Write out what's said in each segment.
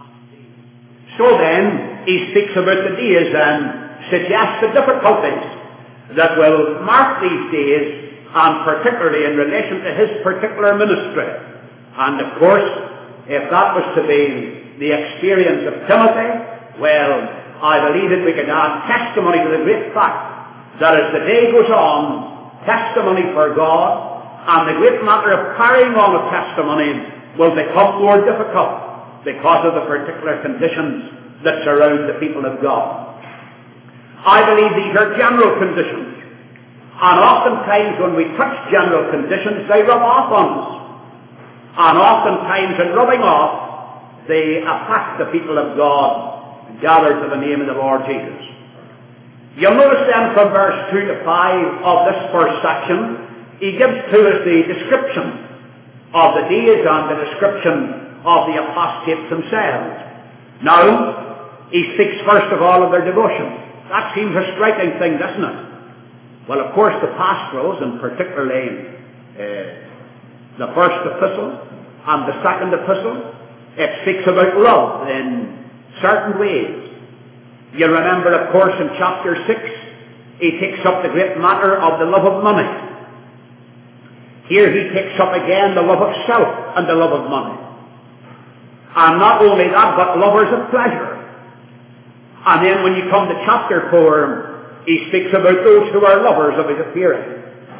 So then, he speaks about the days and suggests the difficulties that will mark these days, and particularly in relation to his particular ministry. And of course, if that was to be the experience of Timothy, well, I believe that we can add testimony to the great fact that as the day goes on, testimony for God and the great matter of carrying on a testimony will become more difficult because of the particular conditions that surround the people of God. I believe these are general conditions, and oftentimes when we touch general conditions, they rub off on us. And oftentimes in rubbing off, they affect the people of God gathered to the name of the Lord Jesus. You'll notice then from verse 2 to 5 of this first section, he gives to us the description of the days and the description of the apostates themselves. Now, he speaks first of all of their devotion. That seems a striking thing, doesn't it? Well, of course, the pastorals, and particularly the first epistle and the second epistle, it speaks about love in certain ways. You remember, of course, in chapter 6, he takes up the great matter of the love of money. Here he takes up again the love of self and the love of money. And not only that, but lovers of pleasure. And then when you come to chapter 4, he speaks about those who are lovers of his appearing.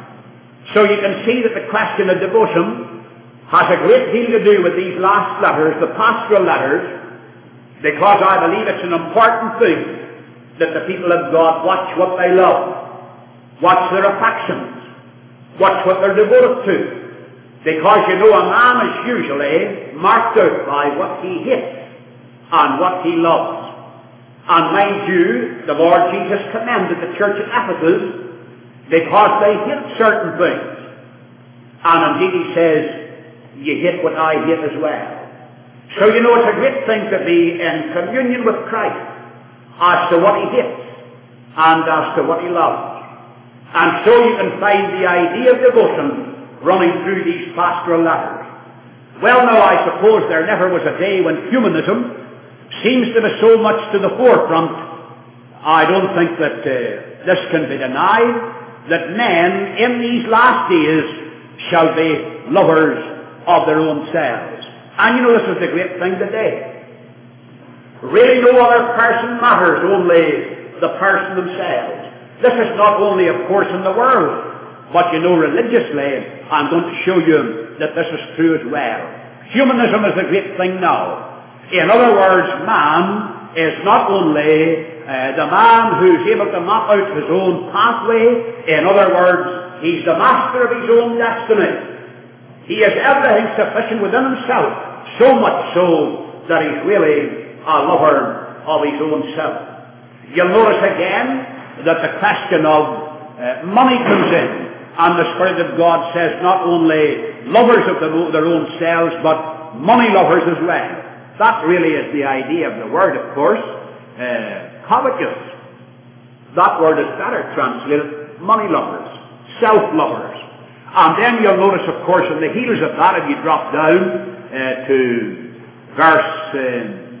So you can see that the question of devotion has a great deal to do with these last letters, the pastoral letters, because I believe it's an important thing that the people of God watch what they love, watch their affections, watch what they're devoted to. Because you know, a man is usually marked out by what he hates and what he loves. And mind you, the Lord Jesus commended the church at Ephesus because they hate certain things. And indeed he says, you hate what I hate as well. So you know, it's a great thing to be in communion with Christ as to what he hates and as to what he loves. And so you can find the idea of devotion running through these pastoral letters. Well, now, I suppose there never was a day when humanism seems to be so much to the forefront. I don't think that this can be denied, that men in these last days shall be lovers of their own selves. And you know, this is the great thing today. Really no other person matters, only the person themselves. This is not only, of course, in the world, but you know, religiously, I'm going to show you that this is true as well. Humanism is a great thing now. In other words, man is not only the man who's able to map out his own pathway. In other words, he's the master of his own destiny. He has everything sufficient within himself, so much so that he's really a lover of his own self. You'll notice again that the question of money comes in, and the Spirit of God says not only lovers of their own selves, but money lovers as well. That really is the idea of the word, of course. Covetous. That word is better translated money lovers, self-lovers. And then you'll notice, of course, in the heels of that, if you drop down to verse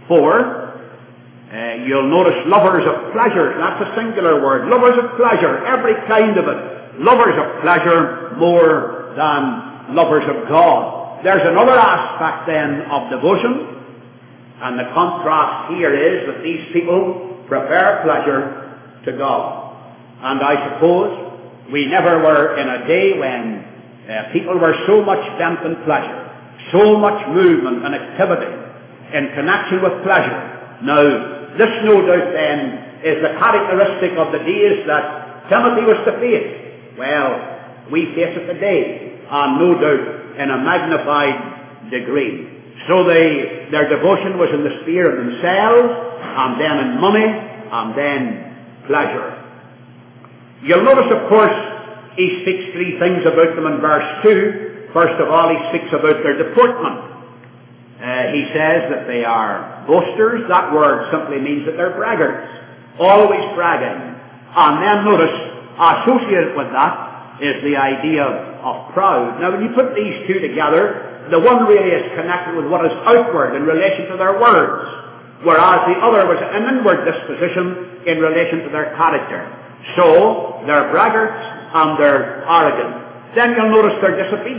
4, you'll notice lovers of pleasure. That's a singular word. Lovers of pleasure, every kind of it. Lovers of pleasure more than lovers of God. There's another aspect then of devotion, and the contrast here is that these people prefer pleasure to God. And I suppose we never were in a day when people were so much bent on pleasure, so much movement and activity in connection with pleasure. Now, this no doubt then is the characteristic of the days that Timothy was to face. Well, we face it today, and no doubt in a magnified degree. So their devotion was in the sphere of themselves, and then in money, and then pleasure. You'll notice, of course, he speaks three things about them in verse 2. First of all, he speaks about their deportment. He says that they are boasters. That word simply means that they're braggarts, always bragging. And then notice, associated with that is the idea of proud. Now, when you put these two together, The one really is connected with what is outward in relation to their words, whereas the other was an inward disposition in relation to their character. So, they're braggarts and they're arrogant. Then you'll notice they're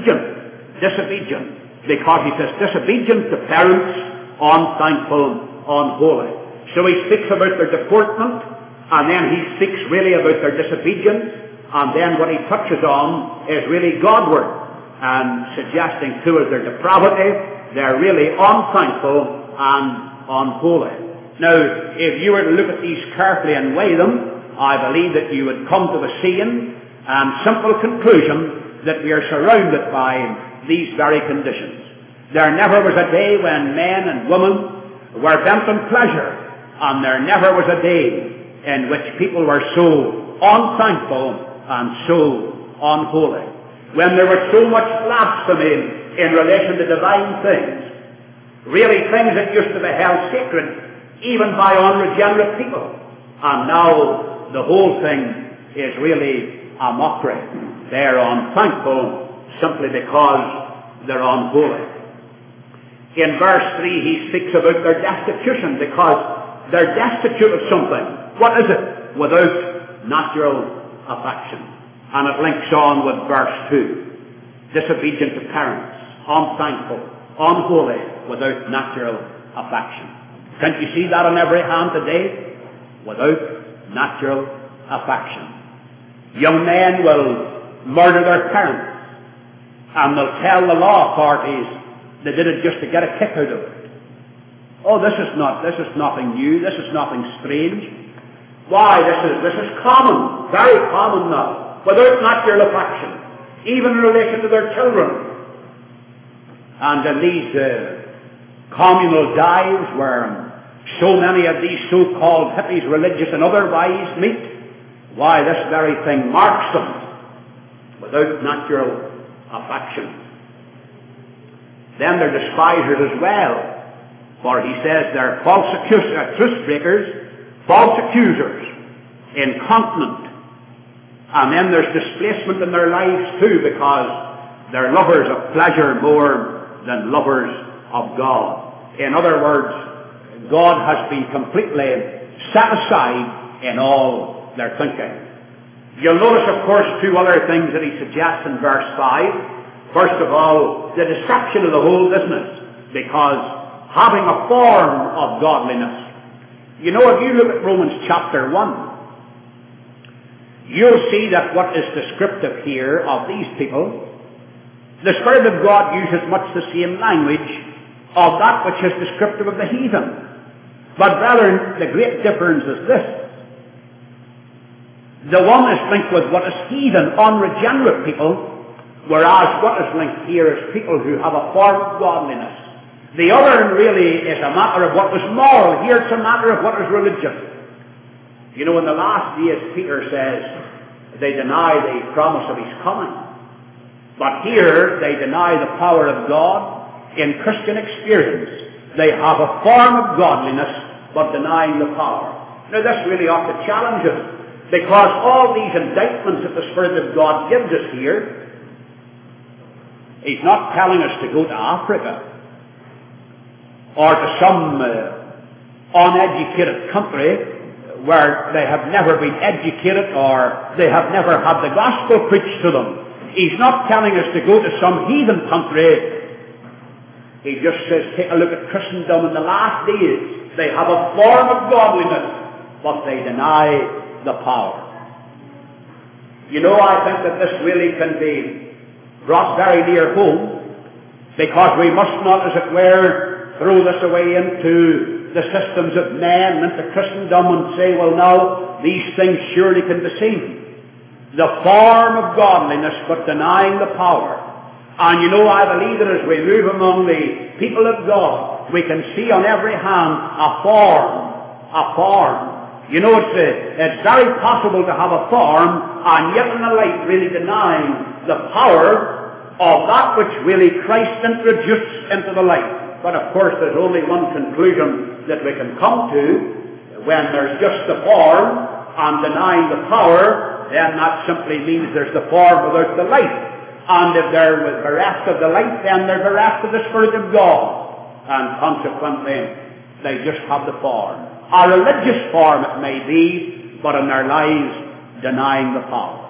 disobedient, because he says disobedient to parents, unthankful, unholy. So he speaks about their deportment, and then he speaks really about their disobedience, and then what he touches on is really Godward, and suggesting to us their depravity. They're really unthankful and unholy. Now, if you were to look at these carefully and weigh them, I believe that you would come to the seeing and simple conclusion that we are surrounded by these very conditions. There never was a day when men and women were bent on pleasure, and there never was a day in which people were so unthankful and so unholy. When there was so much blasphemy in relation to divine things, really things that used to be held sacred even by unregenerate people, and now the whole thing is really a mockery. They're unthankful simply because they're unholy. In verse 3 he speaks about their destitution, because they're destitute of something. What is it? Without natural affection. And it links on with verse 2. Disobedient to parents, unthankful, unholy, without natural affection. Can't you see that on every hand today? Without natural affection. Young men will murder their parents, and they'll tell the law authorities they did it just to get a kick out of it. Oh, this is nothing new, this is nothing strange. Why, this is common, very common now, without natural affection, even in relation to their children. And in these communal dives where so many of these so-called hippies, religious and otherwise, meet, why, this very thing marks them without natural affection. Then they're despisers as well. For he says they're false truth breakers, false accusers, incontinent. And then there's displacement in their lives too, because they're lovers of pleasure more than lovers of God. In other words, God has been completely set aside in all their thinking. You'll notice, of course, two other things that he suggests in verse 5. First of all, the deception of the whole business, because having a form of godliness. You know, if you look at Romans chapter 1, you'll see that what is descriptive here of these people, the Spirit of God uses much the same language of that which is descriptive of the heathen. But brethren, the great difference is this. The one is linked with what is heathen, unregenerate people, whereas what is linked here is people who have a form of godliness. The other really is a matter of what was moral. Here it's a matter of what is religious. You know, in the last days, Peter says they deny the promise of his coming. But here they deny the power of God in Christian experience. They have a form of godliness, but denying the power. Now this really ought to challenge us, because all these indictments that the Spirit of God gives us here, he's not telling us to go to Africa, or to some uneducated country where they have never been educated or they have never had the gospel preached to them. He's not telling us to go to some heathen country. He just says, take a look at Christendom in the last days. They have a form of godliness, but they deny the power. You know, I think that this really can be brought very near home, because we must not, as it were, throw this away into the systems of men, into Christendom, and say, well, now, these things surely can be seen. The form of godliness, but denying the power. And you know, I believe that as we move among the people of God, we can see on every hand a form. You know, it's very possible to have a form, and yet in the light really denying the power of that which really Christ introduced into the light. But of course, there's only one conclusion that we can come to. When there's just the form and denying the power, then that simply means there's the form without the light. And if they're bereft of the light, then they're bereft of the Spirit of God. And consequently, they just have the form. A religious form it may be, but in their lives denying the power.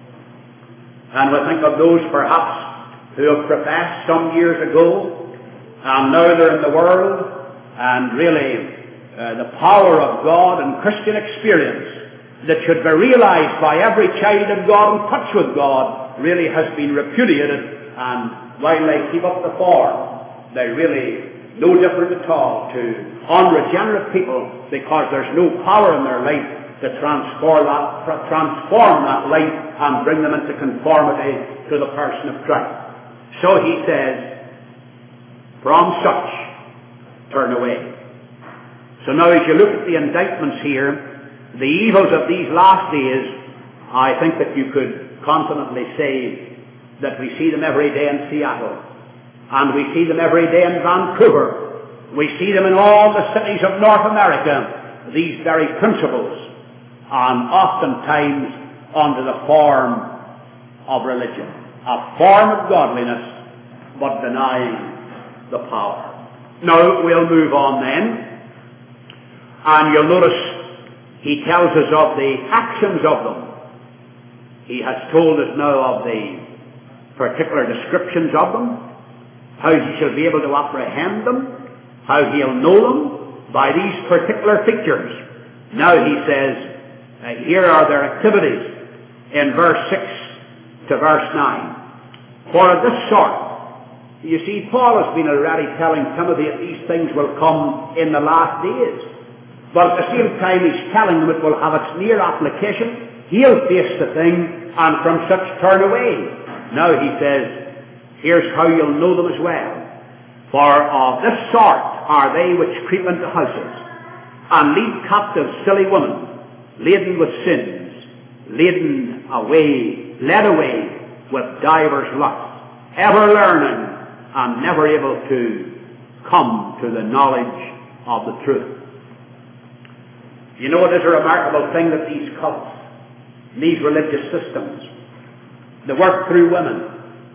And we think of those perhaps who have professed some years ago, and now they're in the world, and really the power of God and Christian experience that should be realized by every child of God in touch with God really has been repudiated, and while they keep up the form, they really no different at all to unregenerate people, because there's no power in their life to transform that life and bring them into conformity to the person of Christ. So he says, from such turn away. So now as you look at the indictments here, the evils of these last days, I think that you could confidently say that we see them every day in Seattle, and we see them every day in Vancouver. We see them in all the cities of North America, these very principles, and oftentimes under the form of religion, a form of godliness, but denying the power. Now we'll move on then, and you'll notice he tells us of the actions of them. He has told us now of the particular descriptions of them, how he shall be able to apprehend them, how he'll know them by these particular features. Now he says, here are their activities in verse 6 to verse 9. For of this sort, you see, Paul has been already telling Timothy that these things will come in the last days. But at the same time he's telling them it will have its near application. He'll face the thing and from such turn away. Now he says, here's how you'll know them as well. For of this sort are they which creep into houses, and lead captive silly women, laden with sins, led away with divers lusts, ever learning, and never able to come to the knowledge of the truth. You know, it is a remarkable thing that these cults, these religious systems, they work through women.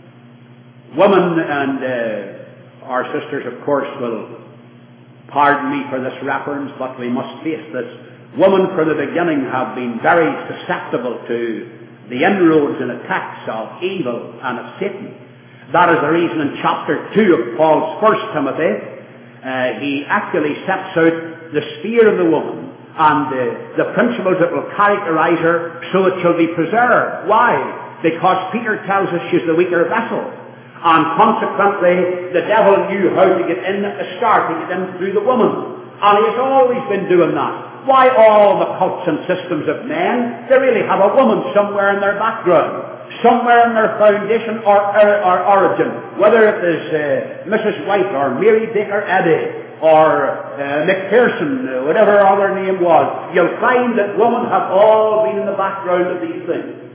Women, and our sisters, of course, will pardon me for this reference, but we must face this. Women, from the beginning, have been very susceptible to the inroads and attacks of evil and of Satan. That is the reason in chapter 2 of Paul's 1 Timothy, he actually sets out the sphere of the woman and the principles that will characterize her so it shall be preserved. Why? Because Peter tells us she's the weaker vessel. And consequently, the devil knew how to get in at the start, to get in through the woman. And he has always been doing that. Why all the cults and systems of men? They really have a woman somewhere in their background, somewhere in their foundation or origin. Whether it is Mrs. White or Mary Baker Eddy or McPherson, whatever her other name was, you'll find that women have all been in the background of these things.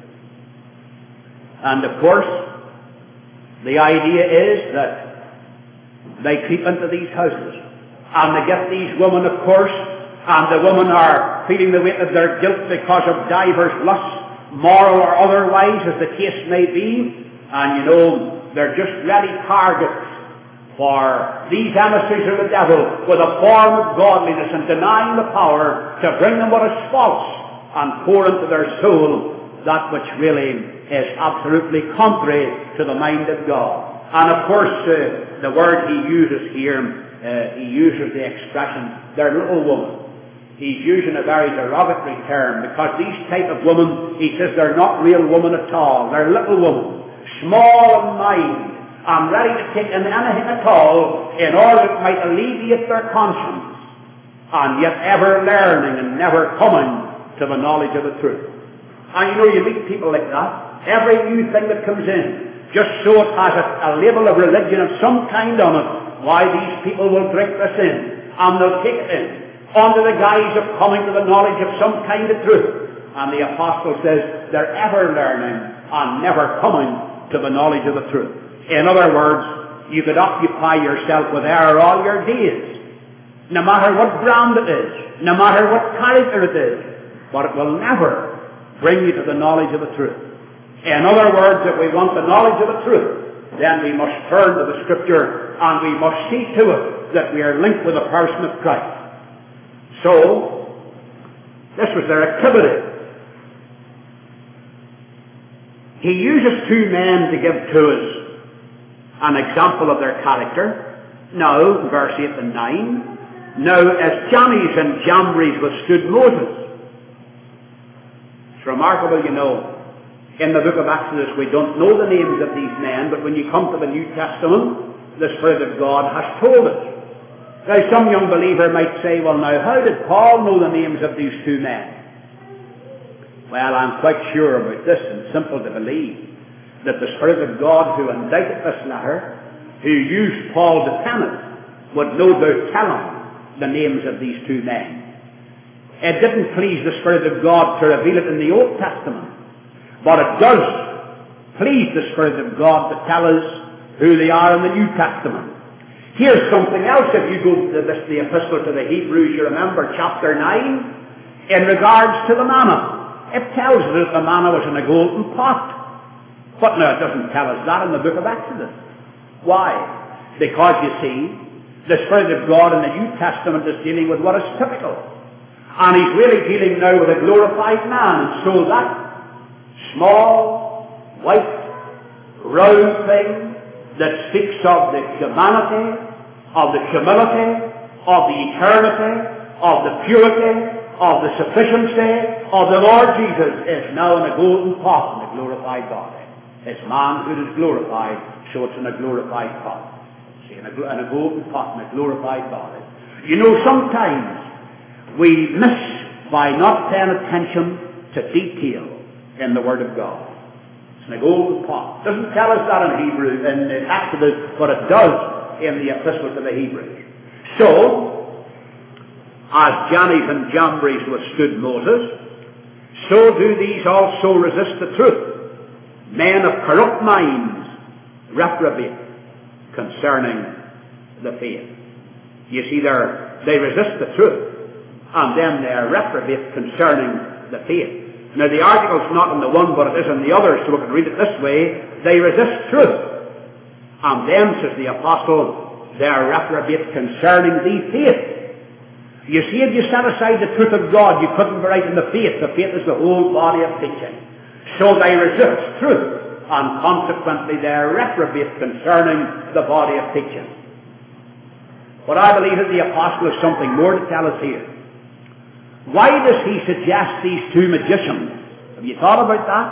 And of course, the idea is that they creep into these houses and they get these women, of course, and the women are feeling the weight of their guilt because of divers lusts, moral or otherwise, as the case may be. And you know, they're just ready targets for these emissaries of the devil with a form of godliness and denying the power to bring them what is false and pour into their soul that which really is absolutely contrary to the mind of God. And of course, the word he uses here, he uses the expression, they're little women. He's using a very derogatory term, because these type of women, he says, they're not real women at all. They're little women, small in mind, and ready to take in anything at all in order that it might alleviate their conscience, and yet ever learning and never coming to the knowledge of the truth. And you know, you meet people like that. Every new thing that comes in, just so it has a label of religion of some kind on it, why these people will drink this in, and they'll take it in, under the guise of coming to the knowledge of some kind of truth. And the apostle says they're ever learning and never coming to the knowledge of the truth. In other words, you could occupy yourself with error all your days, no matter what brand it is, no matter what character it is, but it will never bring you to the knowledge of the truth. In other words, if we want the knowledge of the truth, then we must turn to the Scripture and we must see to it that we are linked with the person of Christ. So, this was their activity. He uses two men to give to us an example of their character. Now, verse 8 and 9, now as Jannes and Jambres withstood Moses. It's remarkable, you know. In the book of Exodus, we don't know the names of these men, but when you come to the New Testament, the Spirit of God has told us. Now, some young believer might say, well, now, how did Paul know the names of these two men? Well, I'm quite sure about this, and simple to believe, that the Spirit of God who indited this letter, who used Paul to pen it, would no doubt tell him the names of these two men. It didn't please the Spirit of God to reveal it in the Old Testament, but it does please the Spirit of God to tell us who they are in the New Testament. Here's something else. If you go to the Epistle to the Hebrews, you remember chapter 9, in regards to the manna. It tells us that the manna was in a golden pot. But no, it doesn't tell us that in the book of Exodus. Why? Because, you see, the Spirit of God in the New Testament is dealing with what is typical. And He's really dealing now with a glorified man. And so that small, white, round thing that speaks of the humanity, of the humility, of the eternity, of the purity, of the sufficiency of the Lord Jesus is now in a golden pot in a glorified body. It's manhood is glorified, so it's in a glorified pot. See, in a golden pot in a glorified body. You know, sometimes we miss by not paying attention to detail in the Word of God. It's in a golden pot. It doesn't tell us that in Hebrew, in Exodus, but it does in the Epistle to the Hebrews. So, as Jannes and Jambres withstood Moses, so do these also resist the truth. Men of corrupt minds reprobate concerning the faith. You see, they resist the truth, and then they are reprobate concerning the faith. Now, the article's not in the one, but it is in the other, so we can read it this way. They resist truth, and then, says the apostle, they are reprobate concerning the faith. You see, if you set aside the truth of God, you couldn't be right in the faith. The faith is the whole body of teaching. So they resist truth, and consequently they are reprobate concerning the body of teaching. But I believe that the apostle has something more to tell us here. Why does he suggest these two magicians? Have you thought about that?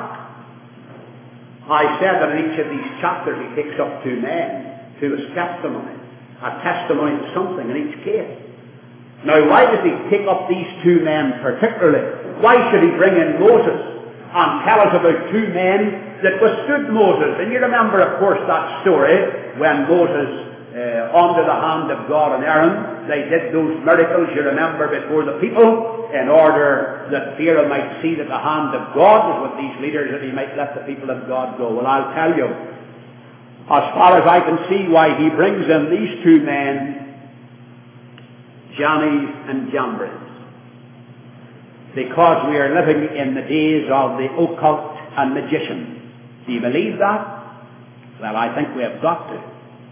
I said that in each of these chapters he takes up two men to his testimony. A testimony to something in each case. Now, why does he pick up these two men particularly? Why should he bring in Moses and tell us about two men that withstood Moses? And you remember, of course, that story when Moses, under the hand of God and Aaron, they did those miracles, you remember, before the people, in order that Pharaoh might see that the hand of God was with these leaders, that he might let the people of God go. Well, I'll tell you, as far as I can see, why he brings in these two men, Jannes and Jambres, because we are living in the days of the occult and magicians. Do you believe that? Well, I think we have got to.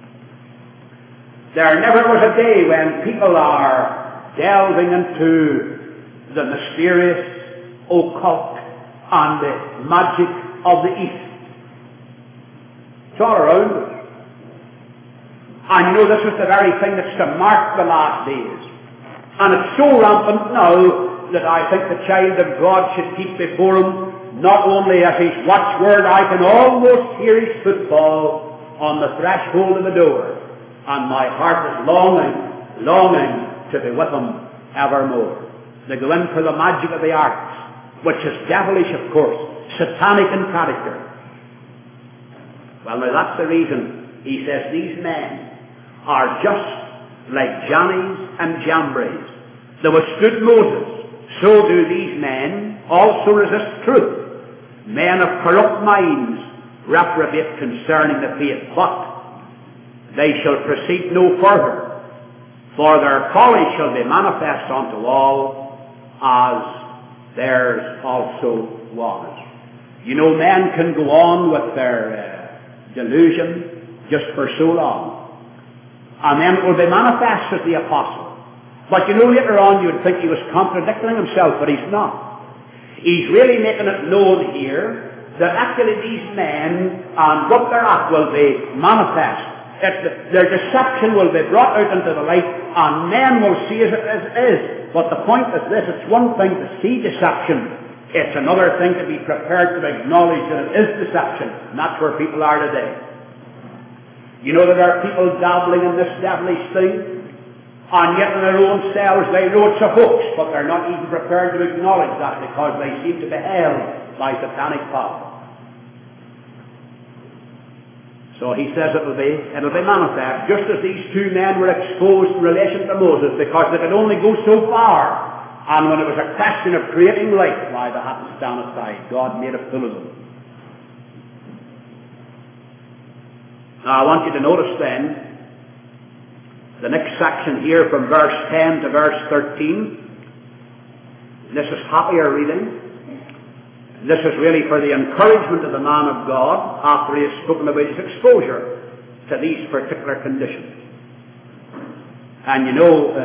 There never was a day when people are delving into the mysterious, occult, and the magic of the East. It's all around us. And you know, this is the very thing that's to mark the last days. And it's so rampant now that I think the child of God should keep before him, not only as his watchword, I can almost hear his footfall on the threshold of the door, and my heart is longing to be with him evermore. They go in for the magic of the arts, which is devilish, of course, satanic in character. Well, now that's the reason he says these men are just like Jannes and Jambres. They withstood Moses. So do these men also resist truth. Men of corrupt minds reprobate concerning the faith. But they shall proceed no further, for their folly shall be manifest unto all, as theirs also was. You know, men can go on with their delusion just for so long, and then it will be manifest as the apostle. But you know, later on you would think he was contradicting himself, but he's not. He's really making it known here that actually these men and what they're at will be manifest. Their deception will be brought out into the light, and men will see as it is. But the point is this: it's one thing to see deception, it's another thing to be prepared to acknowledge that it is deception. And that's where people are today. You know, there are people dabbling in this devilish thing, and yet in their own selves they know it's a hoax, but they're not even prepared to acknowledge that because they seem to be held by satanic power. So he says it'll be manifest, just as these two men were exposed in relation to Moses, because they could only go so far. And when it was a question of creating light, why, they had to stand aside. God made a fool of them. Now I want you to notice then, the next section here from verse 10 to verse 13. This is happier reading. This is really for the encouragement of the man of God after he has spoken about his exposure to these particular conditions. And you know,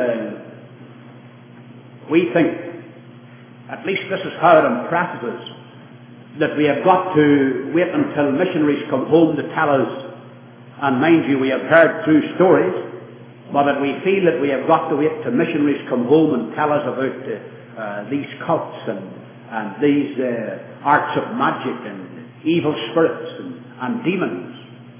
we think, at least this is how it impresses us, that we have got to wait until missionaries come home to tell us, and mind you, we have heard true stories, but that we feel that we have got to wait till missionaries come home and tell us about these cults and these arts of magic and evil spirits and demons.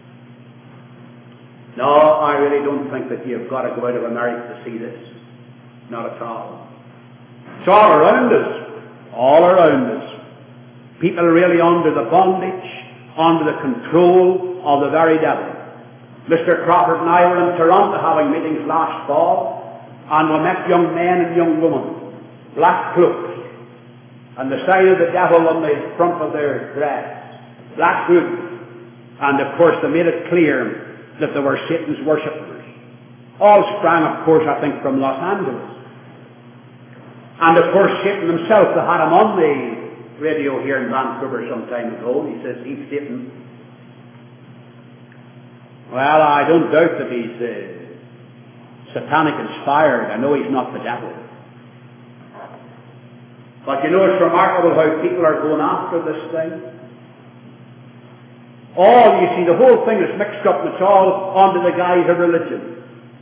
No, I really don't think that you've got to go out of America to see this. Not at all. It's all around us. All around us. People really under the bondage, under the control of the very devil. Mr. Crawford and I were in Toronto having meetings last fall, and we met young men and young women, black cloaks, and the sign of the devil on the front of their dress, black hoods, and of course they made it clear that they were Satan's worshippers. All sprang, of course, I think, from Los Angeles. And of course Satan himself, they had him on the radio here in Vancouver some time ago. He says, he's Satan. Well, I don't doubt that he's satanic inspired. I know he's not the devil. But you know, it's remarkable how people are going after this thing. You see, the whole thing is mixed up, and it's all under the guise of religion.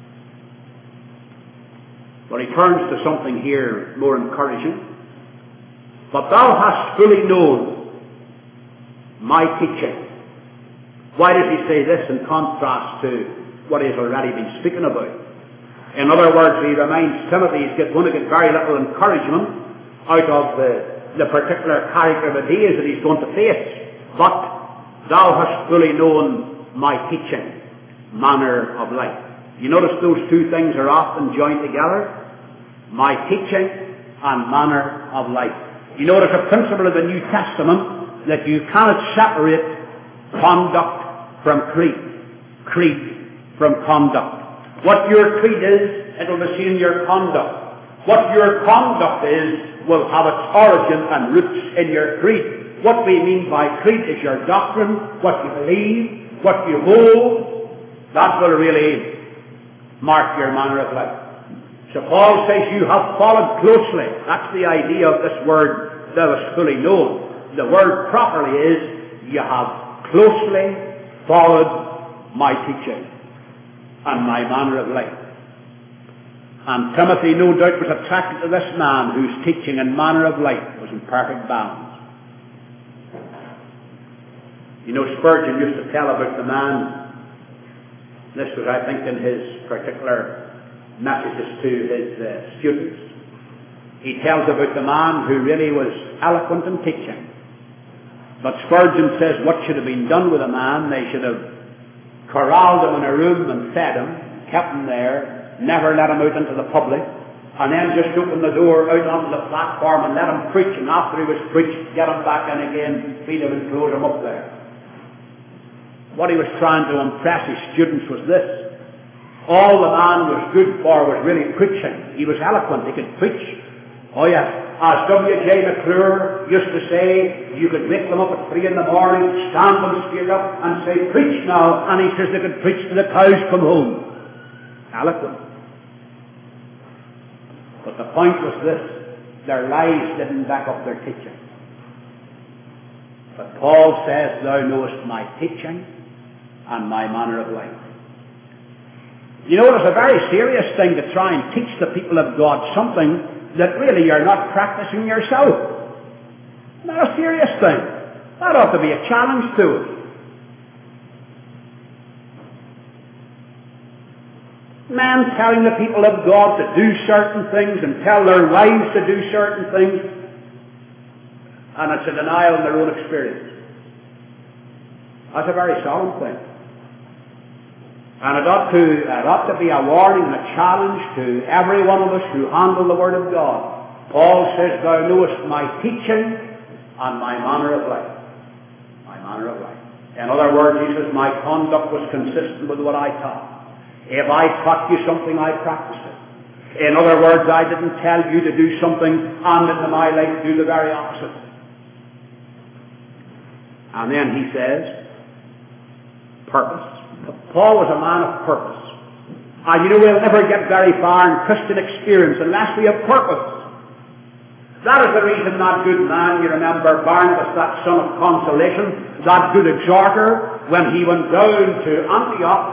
But he turns to something here more encouraging. But thou hast fully known my teaching. Why does he say this in contrast to what he has already been speaking about? In other words, he reminds Timothy he's going to get very little encouragement out of the particular character that he is that he's going to face. But thou hast fully known my teaching, manner of life. You notice those two things are often joined together. My teaching and manner of life. You notice a principle of the New Testament that you cannot separate conduct from creed. Creed from conduct. What your creed is, it will be seen in your conduct. What your conduct is will have its origin and roots in your creed. What we mean by creed is your doctrine, what you believe, what you hold. That will really mark your manner of life. So Paul says you have followed closely. That's the idea of this word, thou hast fully known. The word properly is you have closely followed my teaching and my manner of life. And Timothy no doubt was attracted to this man whose teaching and manner of life was in perfect balance. You know, Spurgeon used to tell about the man, this was I think in his particular messages to his students. He tells about the man who really was eloquent in teaching. But Spurgeon says what should have been done with a man, they should have corralled him in a room and fed him, kept him there, never let him out into the public, and then just open the door out onto the platform and let him preach, and after he was preached, get him back in again, feed him and close him up there. What he was trying to impress his students was this: all the man was good for was really preaching. He was eloquent, he could preach. Oh yes, as W.J. McClure used to say you could wake them up at 3 in the morning, stand them straight up and say, preach now, and he says they could preach till the cows come home. Eloquent. But the point was this, their lives didn't back up their teaching. But Paul says, thou knowest my teaching and my manner of life. You know, it's a very serious thing to try and teach the people of God something that really you're not practicing yourself. Not a serious thing. That ought to be a challenge to us. Men telling the people of God to do certain things and tell their wives to do certain things, and it's a denial in their own experience. That's a very solemn thing. And it ought to be a warning and a challenge to every one of us who handle the Word of God. Paul says, thou knowest my teaching and my manner of life. My manner of life. In other words, he says, my conduct was consistent with what I taught. If I taught you something, I practiced it. In other words, I didn't tell you to do something and in my life do the very opposite. And then he says, purpose. Paul was a man of purpose. And you know, we'll never get very far in Christian experience unless we have purpose. That is the reason that good man, you remember Barnabas, that son of consolation, that good exhorter, when he went down to Antioch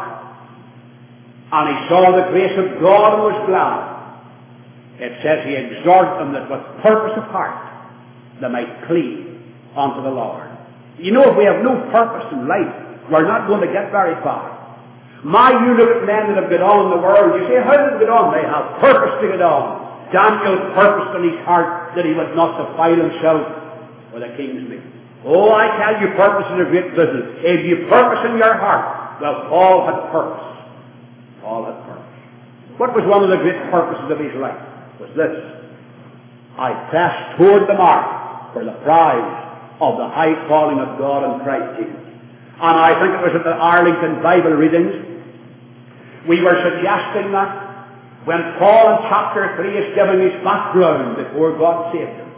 and he saw the grace of God and was glad, it says he exhorted them that with purpose of heart they might cleave unto the Lord. You know, if we have no purpose in life, we're not going to get very far. You look at men that have got on in the world, you say, how did they get on? They have purpose to get on. Daniel purposed in his heart that he would not defile himself with a king's meat. Oh, I tell you, purpose is a great business. If you purpose in your heart, well, Paul had purpose. Paul had purpose. What was one of the great purposes of his life? Was this: I press toward the mark for the prize of the high calling of God in Christ Jesus. And I think it was at the Arlington Bible readings, we were suggesting that when Paul in chapter 3 is giving his background before God saved him,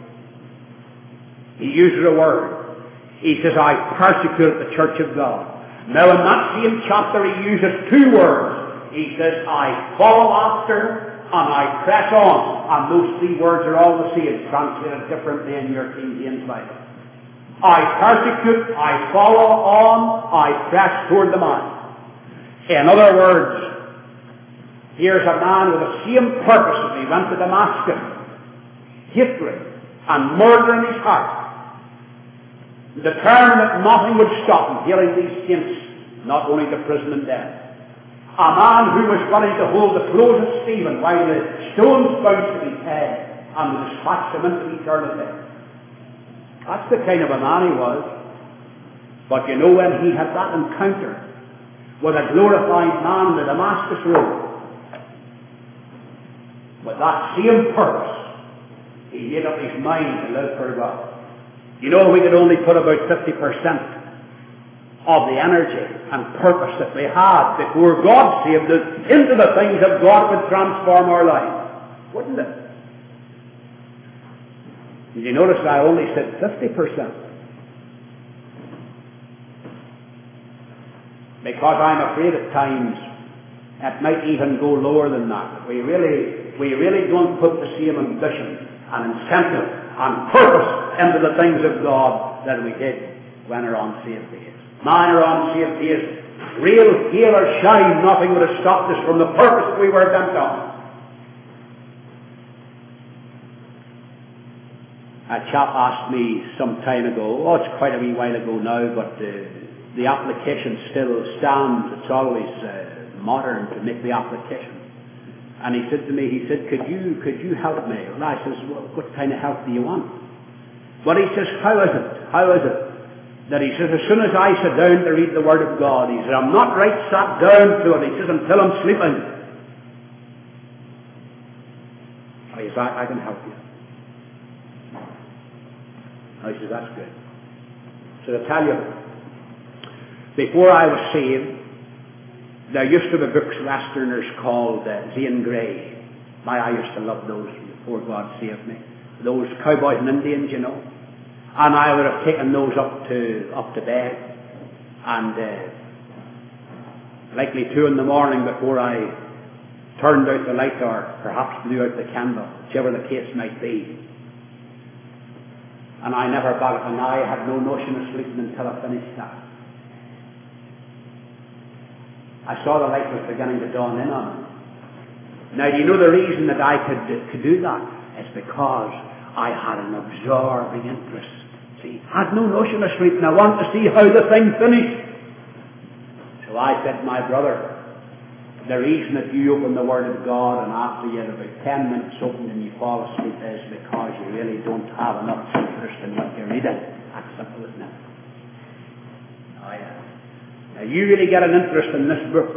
he uses a word. He says, I persecute the church of God. Now in that same chapter he uses two words. He says, I follow after and I press on. And those three words are all the same, translated differently in your King James Bible. I persecute, I follow on, I press toward the mark. In other words, here's a man with the same purpose as he went to Damascus. Hatred and murder in his heart. Determined that nothing would stop him hailing these saints, not only to prison and death. A man who was willing to hold the clothes of Stephen while the stones bounced at his head and would dispatch him into eternity. That's the kind of a man he was. But you know, when he had that encounter with a glorified man on the Damascus road, with that same purpose, he made up his mind to live for God. You know, we could only put about 50% of the energy and purpose that we had before God saved us into the things of God would transform our lives. Wouldn't it? Did you notice I only said 50%? Because I'm afraid at times it might even go lower than that. We really don't put the same ambition and incentive and purpose into the things of God that we did when we're on saved days. Mine are on saved days. Real hail or shine, nothing would have stopped us from the purpose we were bent on. A chap asked me some time ago, it's quite a wee while ago now, but the application still stands. It's always modern to make the application. And he said to me, could you help me? And I says, well, what kind of help do you want? But he says, how is it that he says, as soon as I sit down to read the Word of God, he says, I'm not right sat down to it. He says, until I'm sleeping. He says, I can help you. I said, that's good. So to tell you, before I was saved, there used to be books Westerners called Zane Grey. I used to love those before God saved me. Those cowboys and Indians, you know. And I would have taken those up to bed, and likely 2 in the morning before I turned out the light, or perhaps blew out the candle, whichever the case might be. And I never got it, and I had no notion of sleeping until I finished that. I saw the light was beginning to dawn in on me. Now, do you know the reason that I could do that? It's because I had an absorbing interest. See, I had no notion of sleeping. I wanted to see how the thing finished. So I said, my brother, the reason that you open the Word of God and after you have about 10 minutes opened and you fall asleep is because you really don't have enough interest in what you're reading. That's simple, isn't it? Oh, yeah. Now, you really get an interest in this book.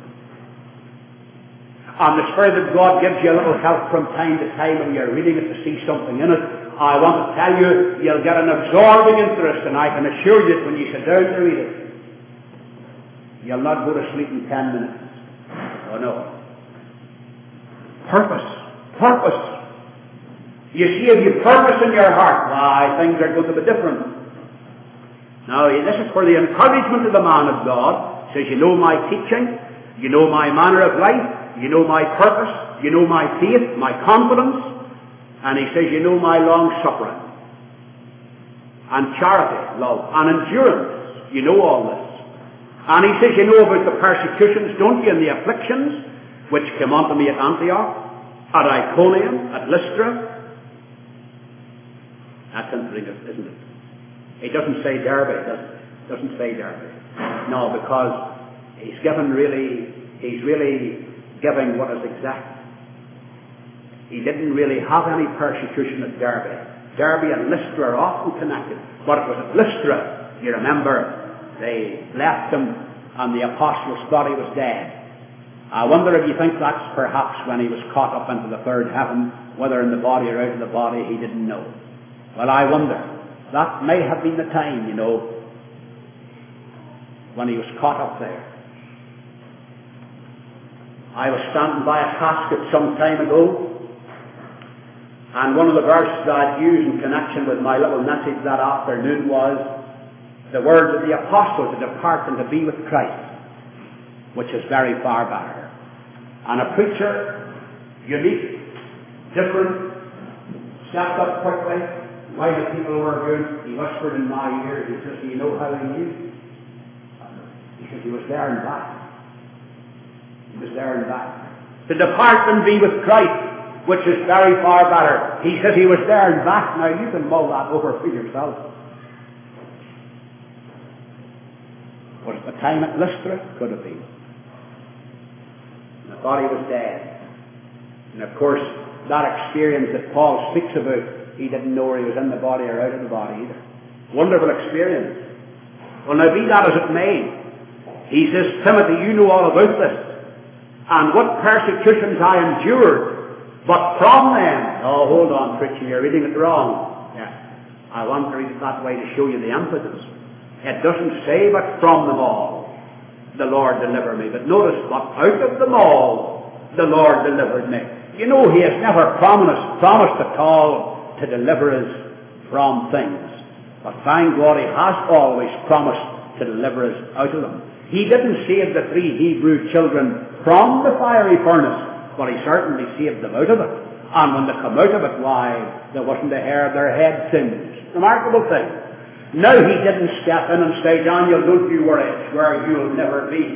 And the Spirit of God gives you a little help from time to time when you're reading it to see something in it. I want to tell you, you'll get an absorbing interest, and I can assure you that when you sit down to read it, you'll not go to sleep in 10 minutes. Oh no. Purpose. You see, if you purpose in your heart, why, things are going to be different. Now, this is for the encouragement of the man of God. He says, you know my teaching, you know my manner of life, you know my purpose, you know my faith, my confidence, and he says, you know my long-suffering, and charity, love, and endurance. You know all this. And he says, you know about the persecutions, don't you, and the afflictions, which came unto me at Antioch, at Iconium, at Lystra. That's interesting, isn't it? He doesn't say Derby, does it? Doesn't say Derby. No, because he's really giving what is exact. He didn't really have any persecution at Derby. Derby and Lystra are often connected. But it was at Lystra, you remember, they left him and the apostles thought he was dead. I wonder if you think that's perhaps when he was caught up into the third heaven, whether in the body or out of the body, he didn't know. Well, I wonder. That may have been the time, you know, when he was caught up there. I was standing by a casket some time ago, and one of the verses I'd used in connection with my little message that afternoon was the words of the apostle to depart and to be with Christ, which is very far better. And a preacher, unique, different, stepped up quickly while the people were good. He whispered in my ear, he says, do you know how he knew? He says, he was there and back. He was there and back. To depart and be with Christ, which is very far better. He says he was there and back. Now you can mull that over for yourself. Was it the time at Lystra? Could have been. And I thought he was dead. And of course, that experience that Paul speaks about, he didn't know where he was in the body or out of the body either. Wonderful experience. Well, now be that as it may, he says, Timothy, you know all about this. And what persecutions I endured. But from them, oh, hold on, preacher, you're reading it wrong. Yeah. I want to read it that way to show you the emphasis. It doesn't say, but from them all, the Lord delivered me. But notice, but out of them all, the Lord delivered me. You know, he has never promised at all to deliver us from things. But thank God, he has always promised to deliver us out of them. He didn't save the 3 Hebrew children from the fiery furnace, but he certainly saved them out of it. And when they come out of it, why, there wasn't a hair of their head singed. Remarkable thing. No, he didn't step in and say, Daniel, don't you worry, it's where you'll never be.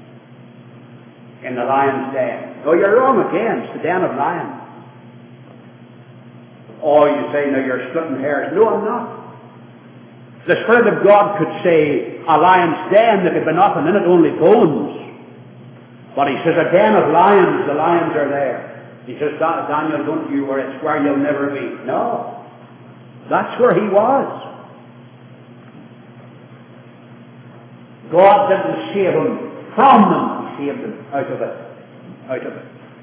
In the lion's den. Oh, you're wrong again, it's the den of lions. Oh, you say, now you're splitting hairs. No, I'm not. The Spirit of God could say, a lion's den, there could be nothing in it, only bones. But he says, a den of lions, the lions are there. He says, Daniel, don't you worry, it's where you'll never be. No. That's where he was. God didn't save him from them, he saved them out of it. Out of it.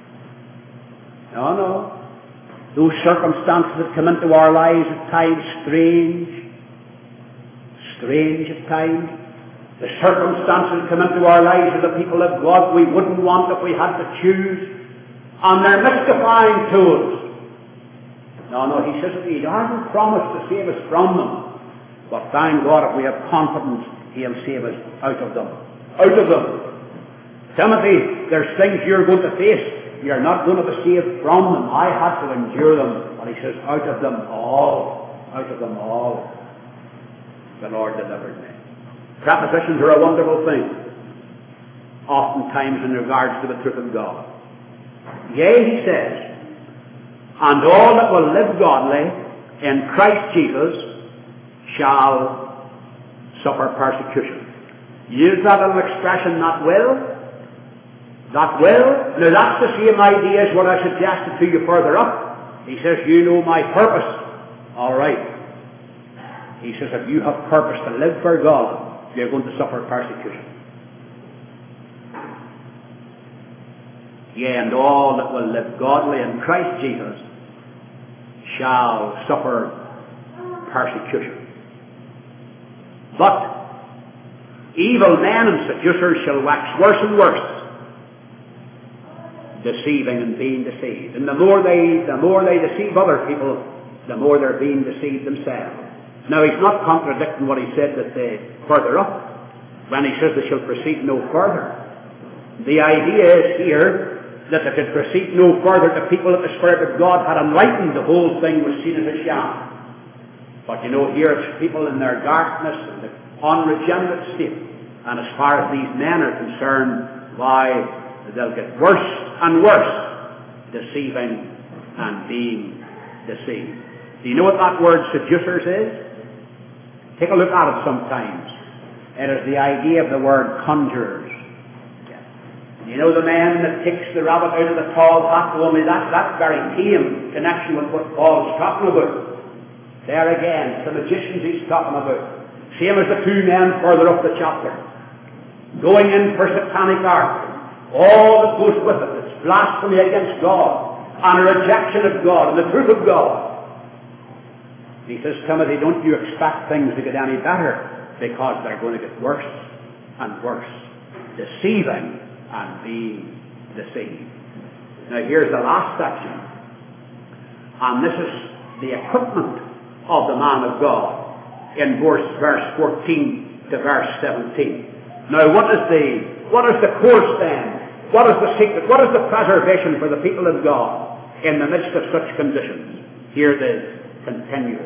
No. Those circumstances that come into our lives at times, strange at times. The circumstances come into our lives of the people of God we wouldn't want if we had to choose. And they're mystifying to us. No, he says he hasn't promised to save us from them. But thank God, if we have confidence, He'll save us out of them. Out of them. Timothy, there's things you're going to face. You're not going to be saved from them. I had to endure them. But he says, out of them all. Out of them all. The Lord delivered me. Prepositions are a wonderful thing. Oftentimes in regards to the truth of God. Yea, he says, and all that will live godly in Christ Jesus shall suffer persecution. Use that little expression, not will. Not will. Now that's the same idea as what I suggested to you further up. He says, you know my purpose. All right. He says, if you have purpose to live for God, you're going to suffer persecution. Yea, and all that will live godly in Christ Jesus shall suffer persecution. But evil men and seducers shall wax worse and worse, deceiving and being deceived. And the more they deceive other people, the more they're being deceived themselves. Now, he's not contradicting what he said that further up, when he says they shall proceed no further. The idea is here that they could proceed no further to people that the Spirit of God had enlightened. The whole thing was seen as a sham. But you know, here it's people in their darkness and the unregenerate state. And as far as these men are concerned, why, they'll get worse and worse, deceiving and being deceived. Do you know what that word seducers is? Take a look at it sometimes. It is the idea of the word conjurers. You know the man that kicks the rabbit out of the tall hat? Only that's very tame connection with what Paul's talking about. There again, the magicians he's talking about. Same as the two men further up the chapter. Going in for satanic art. All that goes with it. It's blasphemy against God. And a rejection of God and the truth of God. He says, Timothy, don't you expect things to get any better, because they're going to get worse and worse. Deceiving and being deceived. Now here's the last section. And this is the equipment of the man of God in verse 14 to verse 17. Now what is the course then? What is the secret? What is the preservation for the people of God in the midst of such conditions? Here it is. Continue.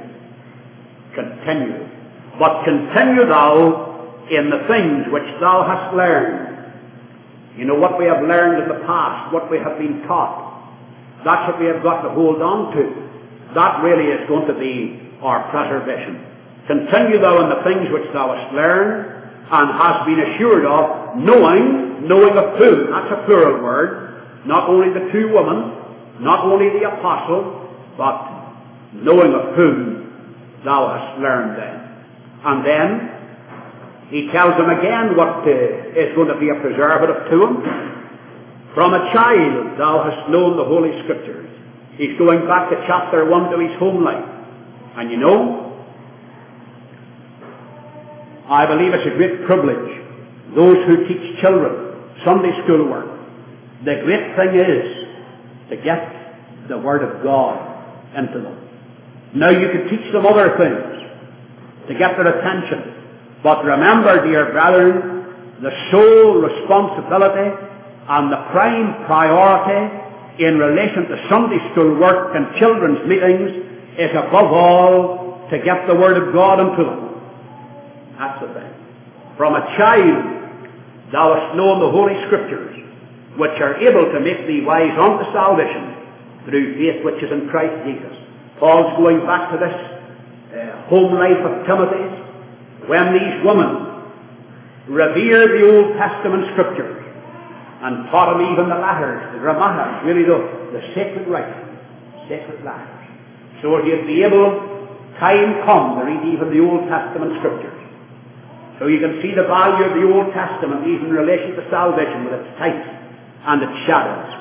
But continue thou in the things which thou hast learned. You know what we have learned in the past, what we have been taught. That's what we have got to hold on to. That really is going to be our preservation. Continue thou in the things which thou hast learned and hast been assured of, knowing of whom. That's a plural word. Not only the two women, not only the apostle, but knowing of whom thou hast learned them. And then he tells them again what is going to be a preservative to him. From a child thou hast known the Holy Scriptures. He's going back to chapter 1 to his home life. And you know, I believe it's a great privilege. Those who teach children Sunday school work, the great thing is to get the Word of God into them. Now you can teach them other things to get their attention. But remember, dear brethren, the sole responsibility and the prime priority in relation to Sunday school work and children's meetings is above all to get the Word of God into them. That's the thing. From a child thou hast known the Holy Scriptures, which are able to make thee wise unto salvation through faith which is in Christ Jesus. Paul's going back to this home life of Timothy's, when these women revered the Old Testament Scriptures and taught him even the letters, the grammata, really the sacred writing, sacred letters. So he'd be able, time come, to read even the Old Testament Scriptures. So you can see the value of the Old Testament even in relation to salvation with its types and its shadows.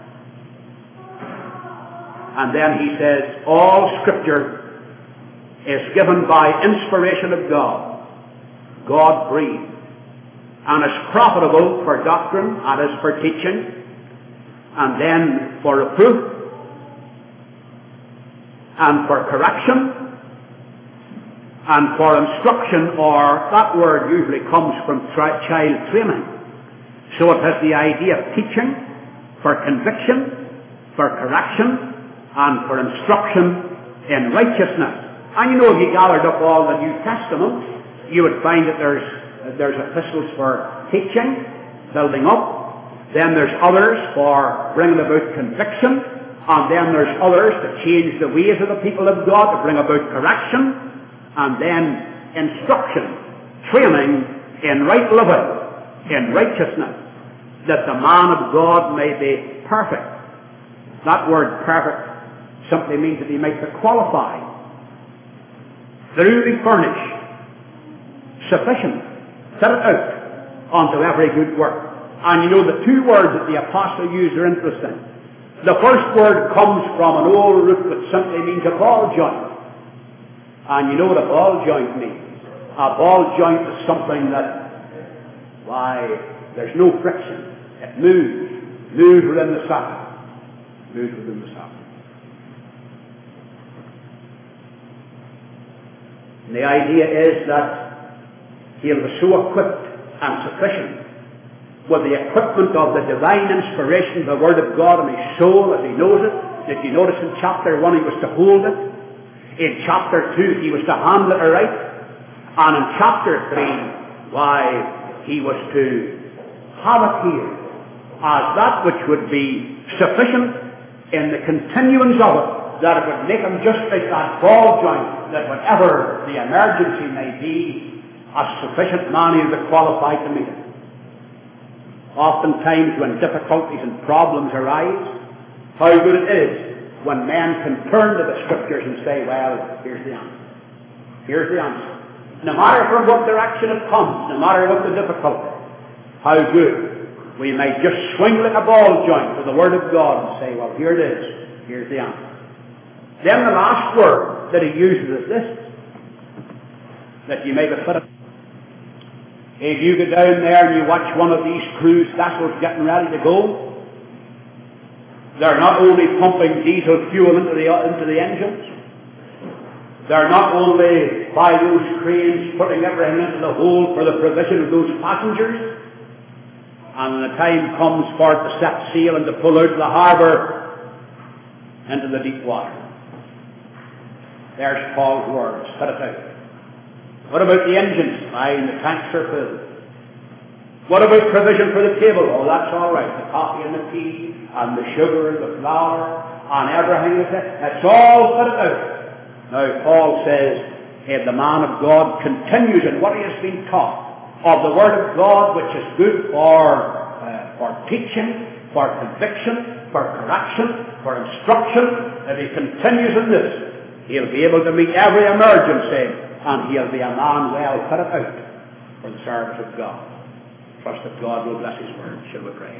And then he says, all Scripture is given by inspiration of God, God-breathed, and is profitable for doctrine, and is for teaching, and then for reproof, and for correction, And for instruction, or that word usually comes from child training. So it has the idea of teaching, for conviction, for correction, and for instruction in righteousness. And you know, if you gathered up all the New Testament, you would find that there's epistles for teaching, building up, then there's others for bringing about conviction, and then there's others to change the ways of the people of God, to bring about correction, and then instruction, training in right living, in righteousness, that the man of God may be perfect. That word perfect simply means that he might be qualified, thoroughly furnished, sufficient, fitted out unto every good work. And you know, the two words that the apostle used are interesting. The first word comes from an old root that simply means a ball joint. And you know what a ball joint means. A ball joint is something that, there's no friction. It moves within the socket. Moves within the socket. And the idea is that he'll be so equipped and sufficient with the equipment of the divine inspiration of the Word of God in his soul as he knows it. Did you notice in chapter 1 he was to hold it? In chapter 2 he was to handle it aright. And in chapter 3, he was to have it here as that which would be sufficient in the continuance of it, that it would make him just like that ball joint, that whatever the emergency may be, a sufficient man is qualified to meet it. Oftentimes when difficulties and problems arise, how good it is when men can turn to the Scriptures and say, well, here's the answer. Here's the answer. No matter from what direction it comes, no matter what the difficulty, how good we may just swing like a ball joint to the Word of God and say, well, here it is. Here's the answer. Then the last word that he uses is this, that you may be fitted. If you go down there and you watch one of these cruise vessels getting ready to go, they're not only pumping diesel fuel into the engines, they're not only by those cranes putting everything into the hold for the provision of those passengers, and when the time comes for it to set sail and to pull out of the harbour into the deep water. There's Paul's words, fit it out. What about the engines? The tanks are filled. What about provision for the table? Oh, that's all right. The coffee and the tea and the sugar and the flour and everything is there. It's all fitted out. Now, Paul says, if the man of God continues in what he has been taught of the Word of God, which is good for teaching, for conviction, for correction, for instruction, if he continues in this, he'll be able to meet every emergency, and he'll be a man well fitted out for the service of God. Trust that God will bless his word. Shall we pray?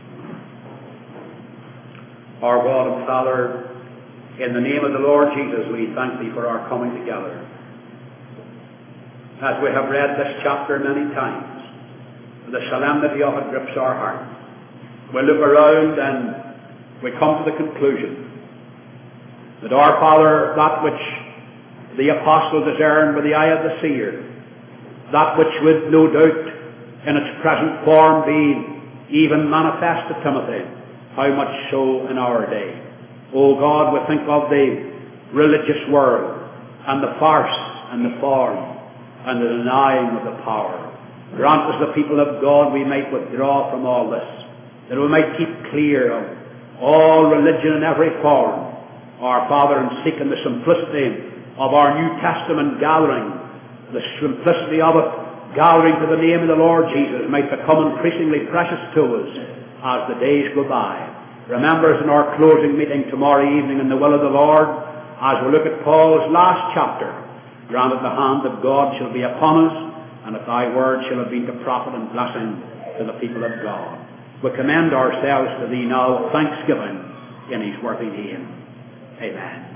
Our God and Father, in the name of the Lord Jesus, we thank thee for our coming together. As we have read this chapter many times, the solemnity of it grips our heart. We look around and we come to the conclusion that our Father, that which the apostle discerned with the eye of the seer, that which would no doubt in its present form be even manifest to Timothy, how much so in our day. O God, we think of the religious world and the farce and the form and the denying of the power. Grant us, the people of God, we might withdraw from all this, that we might keep clear of all religion in every form. Our Father, in seeking the simplicity of our New Testament gathering, the simplicity of it, gathering to the name of the Lord Jesus, might become increasingly precious to us as the days go by. Remember us in our closing meeting tomorrow evening in the will of the Lord, as we look at Paul's last chapter. Grant that the hand of God shall be upon us, and that thy word shall have been to profit and blessing to the people of God. We commend ourselves to thee now with thanksgiving in his worthy name. Amen.